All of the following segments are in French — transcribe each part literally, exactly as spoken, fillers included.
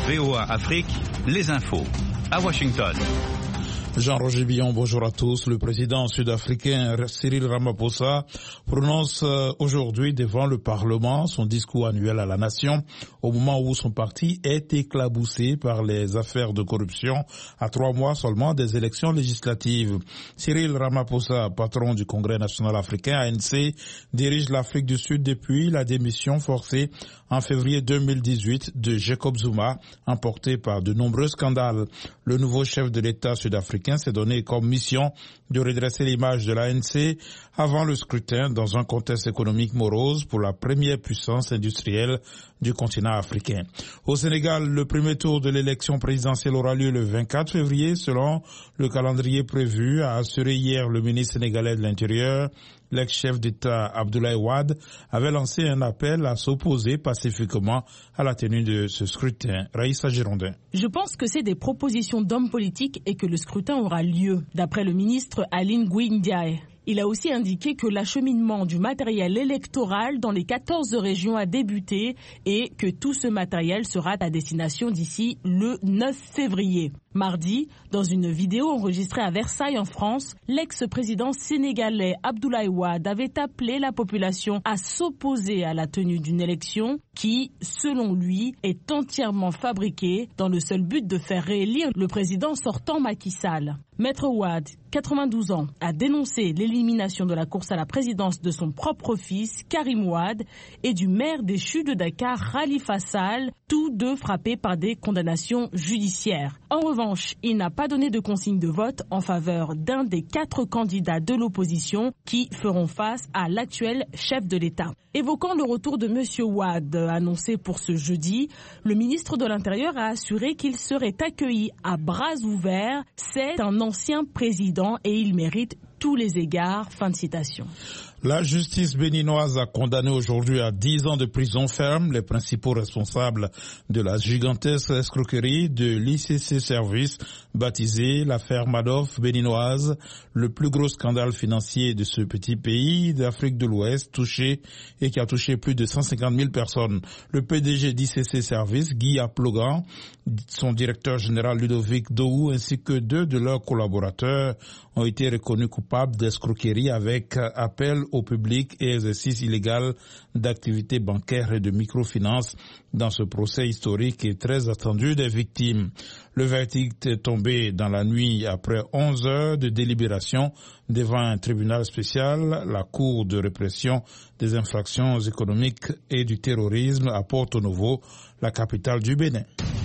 V O A Afrique, les infos. À Washington. Jean-Roger Billon, bonjour à tous. Le président sud-africain Cyril Ramaphosa prononce aujourd'hui devant le Parlement son discours annuel à la nation au moment où son parti est éclaboussé par les affaires de corruption à trois mois seulement des élections législatives. Cyril Ramaphosa, patron du Congrès national africain A N C, dirige l'Afrique du Sud depuis la démission forcée en février deux mille dix-huit de Jacob Zuma, emporté par de nombreux scandales. Le nouveau chef de l'État sud-africain s'est donné comme mission de redresser l'image de l'A N C avant le scrutin dans un contexte économique morose pour la première puissance industrielle du continent africain. Au Sénégal, le premier tour de l'élection présidentielle aura lieu le vingt-quatre février selon le calendrier prévu, a assuré hier le ministre sénégalais de l'Intérieur. L'ex-chef d'État Abdoulaye Wade avait lancé un appel à s'opposer pacifiquement à la tenue de ce scrutin. Raïssa Girondin. Je pense que c'est des propositions d'hommes politiques et que le scrutin aura lieu, d'après le ministre Aline Ngouille Ndiaye. Il a aussi indiqué que l'acheminement du matériel électoral dans les quatorze régions a débuté et que tout ce matériel sera à destination d'ici le neuf février. Mardi, dans une vidéo enregistrée à Versailles en France, l'ex-président sénégalais Abdoulaye Wade avait appelé la population à s'opposer à la tenue d'une élection qui, selon lui, est entièrement fabriquée dans le seul but de faire réélire le président sortant Macky Sall. Maître Wade, quatre-vingt-douze ans, a dénoncé l'élimination de la course à la présidence de son propre fils, Karim Wade, et du maire déchu de Dakar, Khalifa Sall, tous deux frappés par des condamnations judiciaires. En revanche, il n'a pas donné de consigne de vote en faveur d'un des quatre candidats de l'opposition qui feront face à l'actuel chef de l'État. Évoquant le retour de M. Wade annoncé pour ce jeudi, le ministre de l'Intérieur a assuré qu'il serait accueilli à bras ouverts. C'est un ancien président et il mérite tous les égards. Fin de citation. La justice béninoise a condamné aujourd'hui à dix ans de prison ferme les principaux responsables de la gigantesque escroquerie de l'I C C Service, baptisée l'affaire Madoff béninoise, le plus gros scandale financier de ce petit pays d'Afrique de l'Ouest touché et qui a touché plus de cent cinquante mille personnes. Le P D G d'I C C Service, Guy Aplogan, son directeur général Ludovic Dohou ainsi que deux de leurs collaborateurs ont été reconnus coupables d'escroquerie avec appel au public et exercice illégal d'activités bancaires et de microfinance dans ce procès historique et très attendu des victimes. Le verdict est tombé dans la nuit après onze heures de délibération devant un tribunal spécial, la Cour de répression des infractions économiques et du terrorisme à Porto Novo, la capitale du Bénin.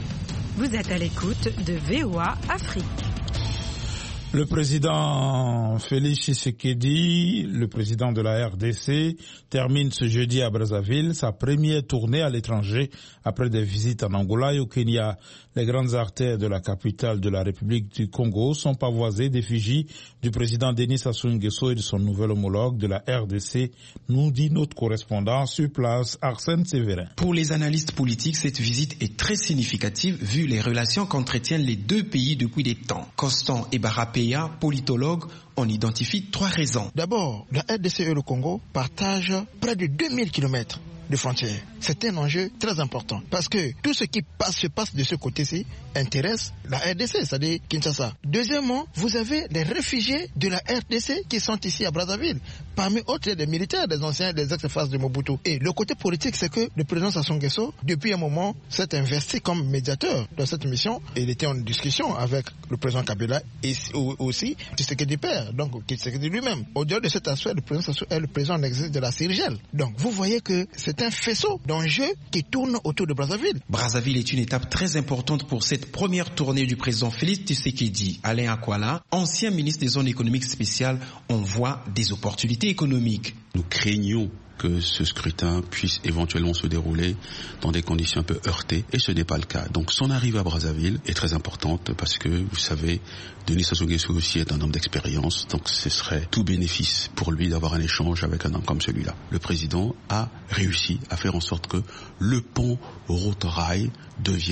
Vous êtes à l'écoute de V O A Afrique. Le président Félix Tshisekedi, le président de la R D C, termine ce jeudi à Brazzaville sa première tournée à l'étranger après des visites en Angola et au Kenya. Les grandes artères de la capitale de la République du Congo sont pavoisées d'effigies du président Denis Sassou Nguesso et de son nouvel homologue de la R D C, nous dit notre correspondant sur place, Arsène Sévérin. Pour les analystes politiques, cette visite est très significative vu les relations qu'entretiennent les deux pays depuis des temps. Constant et Barapé, politologue, on identifie trois raisons. D'abord, la R D C et le Congo partagent près de deux mille kilomètres de frontières. C'est un enjeu très important parce que tout ce qui passe, se passe de ce côté-ci intéresse la R D C, c'est-à-dire Kinshasa. Deuxièmement, vous avez les réfugiés de la R D C qui sont ici à Brazzaville. Parmi autres, des militaires, des anciens, des ex-phases de Mobutu. Et le côté politique, c'est que le président Sassou Nguesso, depuis un moment, s'est investi comme médiateur dans cette mission. Il était en discussion avec le président Kabila et aussi Tshisekedi père, donc Tshisekedi lui-même. Au-delà de cet aspect, le président Sassou est le président en exercice de la Cyrigel. Donc vous voyez que c'est un faisceau d'enjeux qui tourne autour de Brazzaville. Brazzaville est une étape très importante pour cette première tournée du président Félix Tshisekedi. Alain Akwala, ancien ministre des zones économiques spéciales, on voit des opportunités économiques. Nous craignons que ce scrutin puisse éventuellement se dérouler dans des conditions un peu heurtées, et ce n'est pas le cas. Donc son arrivée à Brazzaville est très importante parce que, vous savez, Denis Sassou Nguesso aussi est un homme d'expérience, donc ce serait tout bénéfice pour lui d'avoir un échange avec un homme comme celui-là. Le président a réussi à faire en sorte que le pont route-rail devienne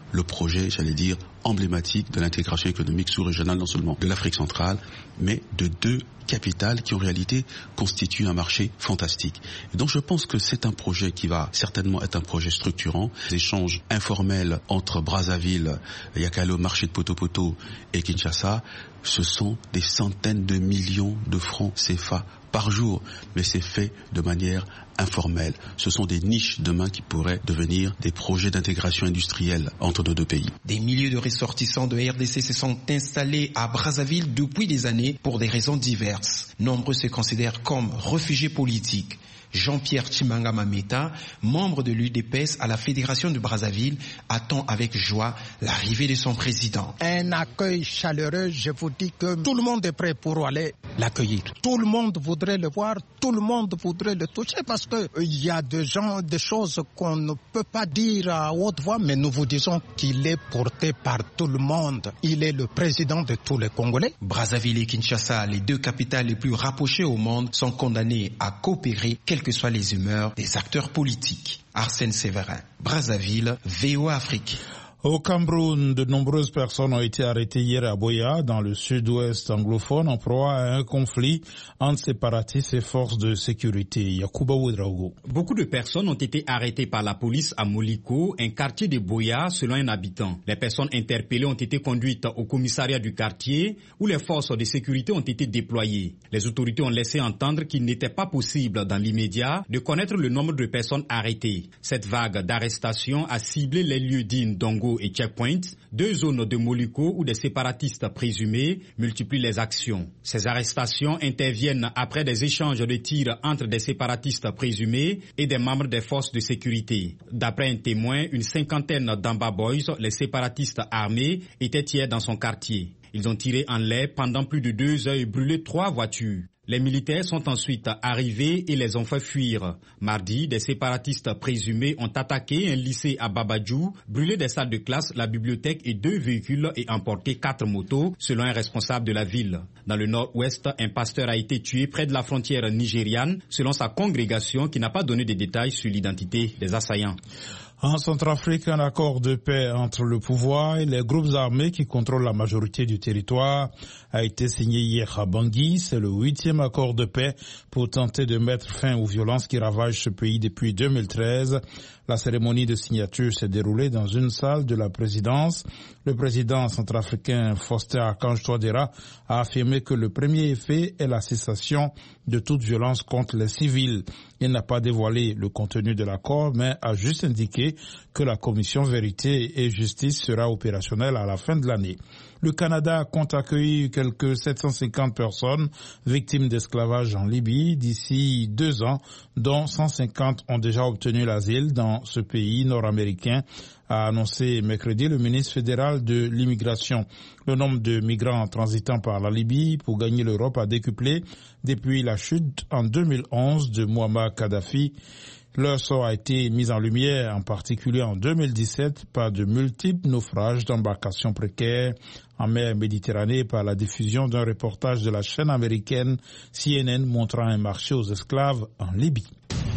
le projet, j'allais dire, emblématique de l'intégration économique sous-régionale, non seulement de l'Afrique centrale, mais de deux capitales qui en réalité constituent un marché fantastique. Et donc je pense que c'est un projet qui va certainement être un projet structurant. Les échanges informels entre Brazzaville, Yakalo, marché de Poto-Poto et Kinshasa, ce sont des centaines de millions de francs C F A par jour, mais c'est fait de manière informelle. Ce sont des niches demain qui pourraient devenir des projets d'intégration industrielle entre nos deux pays. Des milliers de ressortissants de R D C se sont installés à Brazzaville depuis des années pour des raisons diverses. Nombreux se considèrent comme réfugiés politiques. Jean-Pierre Chimanga Mameta, membre de l'U D P S à la Fédération de Brazzaville, attend avec joie l'arrivée de son président. Un accueil chaleureux, je vous dis que tout le monde est prêt pour aller l'accueillir. Tout le monde voudrait le voir, tout le monde voudrait le toucher parce que il y a des gens, des choses qu'on ne peut pas dire à haute voix, mais nous vous disons qu'il est porté par tout le monde. Il est le président de tous les Congolais. Brazzaville et Kinshasa, les deux capitales les plus rapprochées au monde, sont condamnées à coopérer, quelles que soient les humeurs des acteurs politiques. Arsène Séverin, Brazzaville, V O A Afrique. Au Cameroun, de nombreuses personnes ont été arrêtées hier à Boya, dans le sud-ouest anglophone, en proie à un conflit entre séparatistes et forces de sécurité. Yakuba Ouedraogo. Beaucoup de personnes ont été arrêtées par la police à Moliko, un quartier de Boya, selon un habitant. Les personnes interpellées ont été conduites au commissariat du quartier, où les forces de sécurité ont été déployées. Les autorités ont laissé entendre qu'il n'était pas possible, dans l'immédiat, de connaître le nombre de personnes arrêtées. Cette vague d'arrestations a ciblé les lieux dits Dongo et Checkpoint, deux zones de Moliko où des séparatistes présumés multiplient les actions. Ces arrestations interviennent après des échanges de tirs entre des séparatistes présumés et des membres des forces de sécurité. D'après un témoin, une cinquantaine d'Amba Boys, les séparatistes armés, étaient hier dans son quartier. Ils ont tiré en l'air pendant plus de deux heures et brûlé trois voitures. Les militaires sont ensuite arrivés et les ont fait fuir. Mardi, des séparatistes présumés ont attaqué un lycée à Babadjou, brûlé des salles de classe, la bibliothèque et deux véhicules et emporté quatre motos, selon un responsable de la ville. Dans le nord-ouest, un pasteur a été tué près de la frontière nigériane, selon sa congrégation qui n'a pas donné de détails sur l'identité des assaillants. En Centrafrique, un accord de paix entre le pouvoir et les groupes armés qui contrôlent la majorité du territoire a été signé hier à Bangui. C'est le huitième accord de paix pour tenter de mettre fin aux violences qui ravagent ce pays depuis deux mille treize. La cérémonie de signature s'est déroulée dans une salle de la présidence. Le président centrafricain Faustin Archange Touadéra a affirmé que le premier effet est la cessation de toute violence contre les civils. Il n'a pas dévoilé le contenu de l'accord, mais a juste indiqué que la commission Vérité et Justice sera opérationnelle à la fin de l'année. Le Canada compte accueillir quelques sept cent cinquante personnes victimes d'esclavage en Libye d'ici deux ans, dont cent cinquante ont déjà obtenu l'asile dans ce pays nord-américain, a annoncé mercredi le ministre fédéral de l'immigration. Le nombre de migrants transitant par la Libye pour gagner l'Europe a décuplé depuis la chute en deux mille onze de Muammar Kadhafi. Leur sort a été mis en lumière, en particulier en deux mille dix-sept, par de multiples naufrages d'embarcations précaires en mer Méditerranée, par la diffusion d'un reportage de la chaîne américaine C N N montrant un marché aux esclaves en Libye.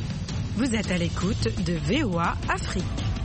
Vous êtes à l'écoute de V O A Afrique.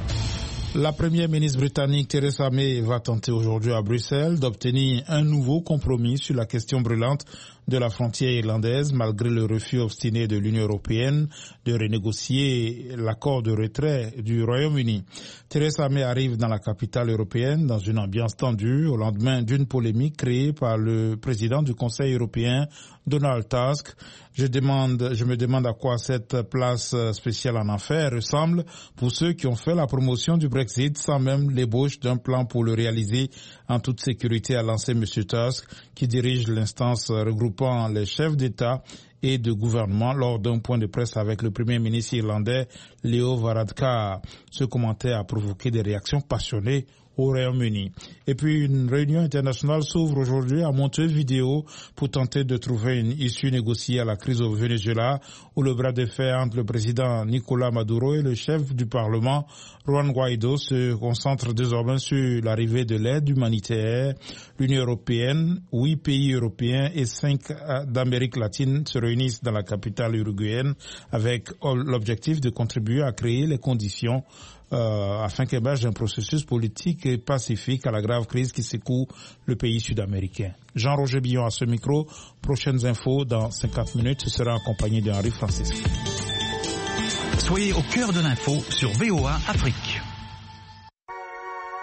La première ministre britannique Theresa May va tenter aujourd'hui à Bruxelles d'obtenir un nouveau compromis sur la question brûlante de la frontière irlandaise, malgré le refus obstiné de l'Union européenne de renégocier l'accord de retrait du Royaume-Uni. Theresa May arrive dans la capitale européenne dans une ambiance tendue au lendemain d'une polémique créée par le président du Conseil européen, Donald Tusk. Je demande, je me demande à quoi cette place spéciale en affaires ressemble pour ceux qui ont fait la promotion du Brexit sans même l'ébauche d'un plan pour le réaliser en toute sécurité, a lancé M. Tusk, qui dirige l'instance regroupant les chefs d'État et de gouvernement lors d'un point de presse avec le premier ministre irlandais Leo Varadkar. Ce commentaire a provoqué des réactions passionnées au Royaume-Uni. Et puis une réunion internationale s'ouvre aujourd'hui à Montevideo pour tenter de trouver une issue négociée à la crise au Venezuela, où le bras de fer entre le président Nicolás Maduro et le chef du Parlement Juan Guaido se concentre désormais sur l'arrivée de l'aide humanitaire. L'Union européenne, huit pays européens et cinq d'Amérique latine se réunissent réunissent dans la capitale uruguayenne avec l'objectif de contribuer à créer les conditions euh, afin qu'émerge un processus politique et pacifique à la grave crise qui secoue le pays sud-américain. Jean-Roger Billon à ce micro. Prochaines infos dans cinquante minutes. Ce sera accompagné d'Henri Francisque. Soyez au cœur de l'info sur V O A Afrique.